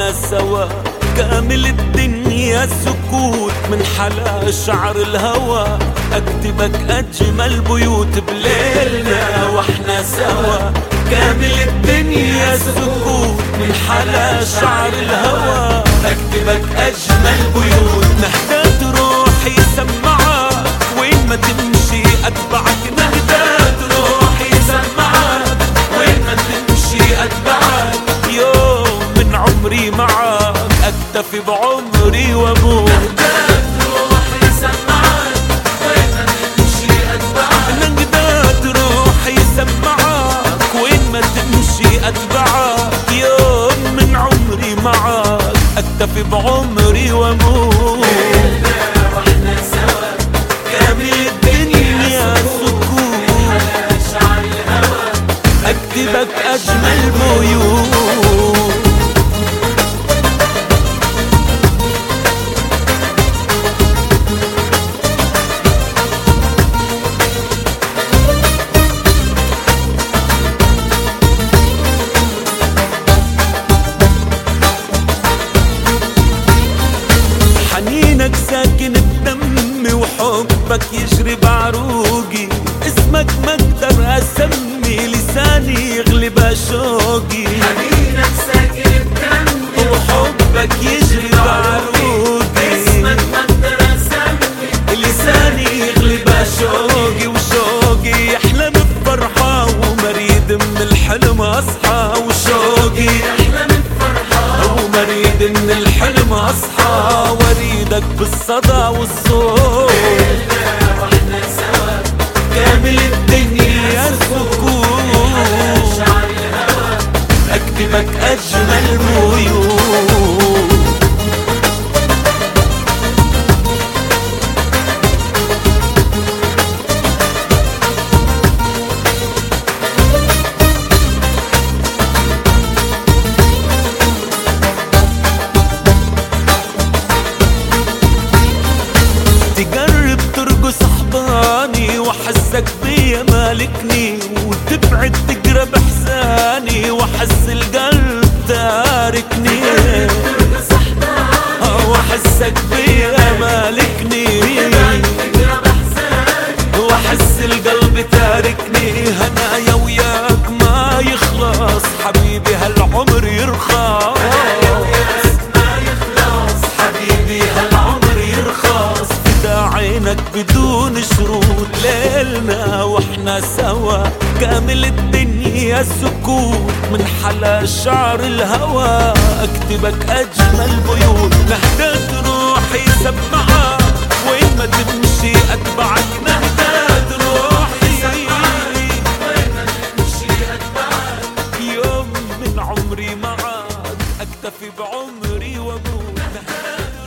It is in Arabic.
واحنا سوا كامل الدنيا سكوت من حلا شعر الهوى اكتبك اجمل بيوت بليلنا واحنا سوا كامل الدنيا سكوت من حلا شعر الهوى اكتبك اجمل بيوت نهدات روحي سمعك وين ما تمشي اتبعك نهدات روحي سمعك وين ما تمشي اتبعك يوم من عمري معك اكتفي بعمري واموت نهدات روحي سمعك وين ما تمشي اتبعك نهدات روحي سمعك وين ما تمشي اتبعك يوم من عمري معك اكتفي بعمري واموت واحنا سوا كامل الدنيا سكوت شعر الهوى اكتبك اجمل بيوت حنينك ساكن بدمي وحبك يجري بعروقي اسمك ما اقدر اسمي لساني يغلب شوقي حنينك ساكن بدمي وحبك يجري بعروقي اسمك ما اقدر اسمي لساني يغلب شوقي وشوقي يحلم بفرحة ومريد من الحلم اصحى وشوقي احلى من فرحة ومريد من الحلم اصحى واريدك بالصدى والصوت واحنا سوا كامل الدنيا سكوت شعر الهوى اكتبك اجمل بيوت تقرب ترقص احضاني واحسك بيا مالكني وتبعد تقرب احزاني واحس القلب تاركني واحسك بيا مالكني واحس القلب تاركني هنايا وياك ما يخلص حبيبي هالعمر يرخص حبيبي هالعمر يرخص فدا عينك بدون شروط ليلنا واحنا سوا كامل الدنيا سكوت من حلا شعر الهوى اكتبك اجمل بيوت نهدات روحي سمعك وين ما تمشي اتبعك نهدات روحي وين ما تمشي اتبعك يوم من عمري معك اكتفي بعمري واموت